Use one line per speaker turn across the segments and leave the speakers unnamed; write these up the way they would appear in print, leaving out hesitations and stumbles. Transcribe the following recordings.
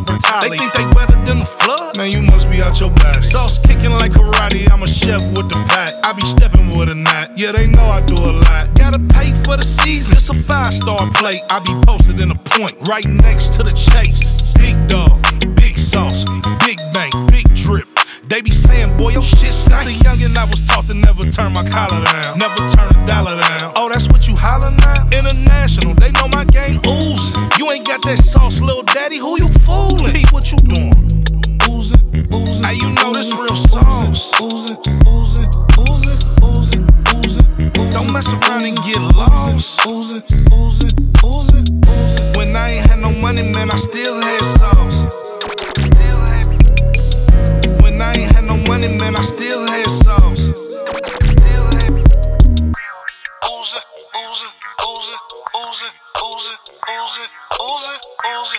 Bertali. They think they better than the flood? Man, you must be out your body. Sauce kicking like karate, I'm a chef with the pack. I be stepping with a knot, yeah, they know I do a lot. Gotta pay for the season, it's a 5-star plate. I be posted in a point, right next to the chase. Big dog, big sauce, big bank, big drip. They be saying, boy, your shit since a youngin' I was taught to never turn my collar down, never turn a dollar down. Oh, that's what you hollin' now? International, they know my game oozin'. You ain't got that sauce, little daddy, who you foolin'? Pete, what you doing? Oozin', oozin'. Now you know this real sauce. Oozin', oozin', oozin', oozin', oozin'. Don't mess around and get lost. Oozin', oozin', oozin', oozin'. When I ain't had no money, man, I still had sauce. I ain't had no money, man, I still had sauce. Still had oozin', oozin', oozin', oozin', oozin', oozin', oozin', oozin'.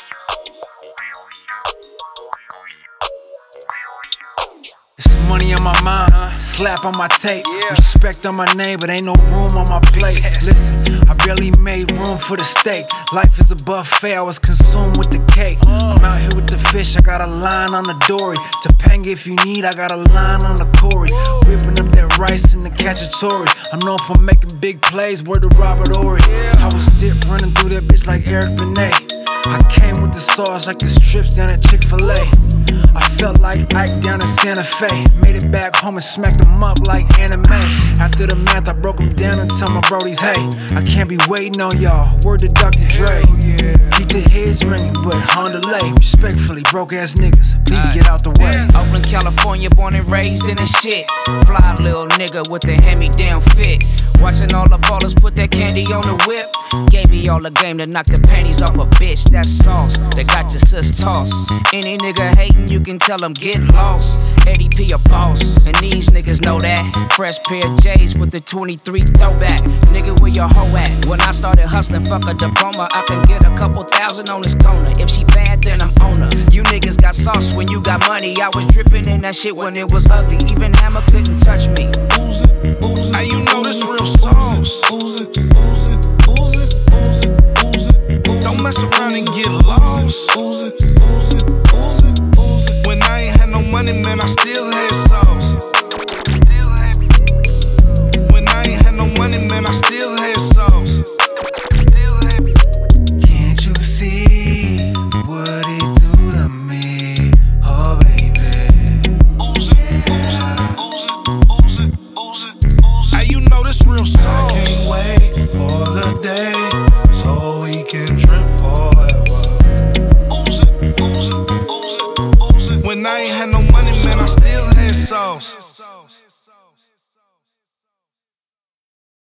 It's money on my mind, slap on my tape, respect on my name, but ain't no room on my plate. Listen, I barely made room for the steak. Life is a buffet, I was consumed with the cake. I'm out here with the fish, I got a line on the dory. Topanga if you need, I got a line on the Corey. Whipping up that rice in the cacciatore. I'm known for making big plays, word to Robert Ory. I was dip running through that bitch like Eric Benet. I came with the sauce like the strips down at Chick-fil-A. I felt like Ike down in Santa Fe. Made it back home and smacked them up like anime. After the math, I broke them down and tell my brodies, hey, I can't be waiting on y'all. Word to Dr. Dre. Keep the heads ringing, but on delay. Respectfully, broke ass niggas, please get out the way.
Oakland, California, born and raised in the shit. Fly little nigga with the hand-me-down fit. Watching all the ballers put that candy on the whip. Gave me all the game to knock the panties off a bitch. That's sauce that got your sis tossed. Any nigga hating, you can tell him get lost. Eddie P a boss, and these niggas know that. Fresh pair of J's with the 23 throwback. Nigga, where your hoe at? When I started hustling, fuck a diploma. I can get a couple thousand on this corner. If she bad, then I'm on her. You niggas got sauce when you got money. I was dripping in that shit when it was ugly. Even Hammer couldn't